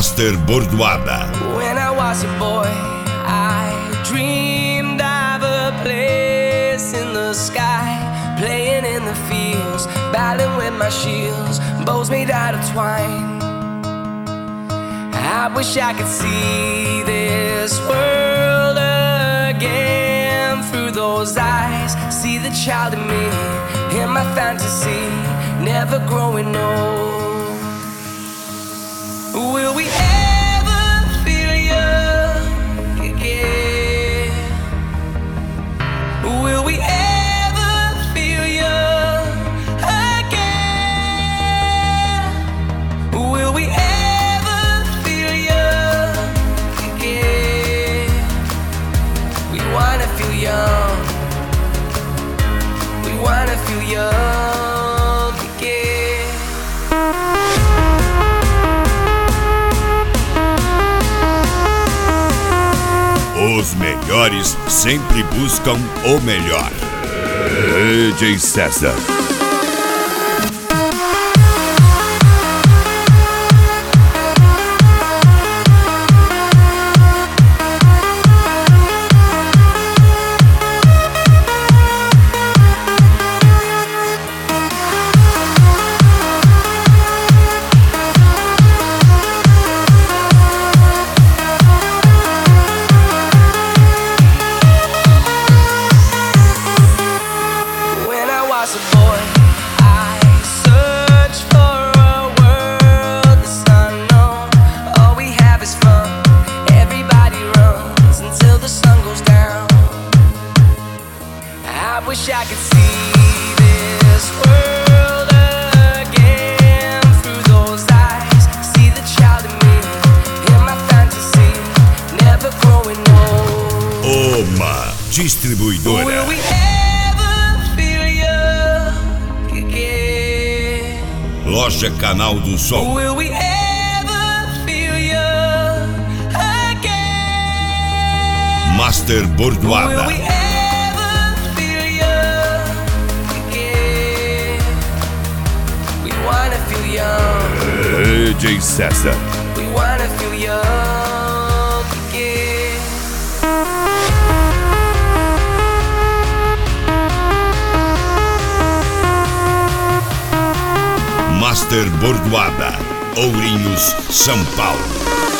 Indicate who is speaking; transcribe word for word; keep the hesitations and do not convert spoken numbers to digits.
Speaker 1: Master Bordoada.
Speaker 2: When I was a boy, I dreamed of a place in the sky, playing in the fields, battling with my shields, bows made out of twine. I wish I could see this world again through those eyes, see the child in me, in my fantasy, never growing old. Will we ever feel young again? Will we ever feel young again? Will we ever feel young again? We wanna feel young. We wanna feel young again.
Speaker 1: Os melhores sempre buscam o melhor. D J César.
Speaker 2: Wish I could see this world again through those eyes, see the child in me, in my fantasy, never growing old.
Speaker 1: Oma Distribuidora.
Speaker 2: Will we ever feel young again?
Speaker 1: Loja Canal do Sol.
Speaker 2: Will we ever feel young again?
Speaker 1: Master Bordoada.
Speaker 2: Will we ever feel young?
Speaker 1: D J César.
Speaker 2: We wanna feel young again.
Speaker 1: Master Bordoada, Ourinhos, São Paulo.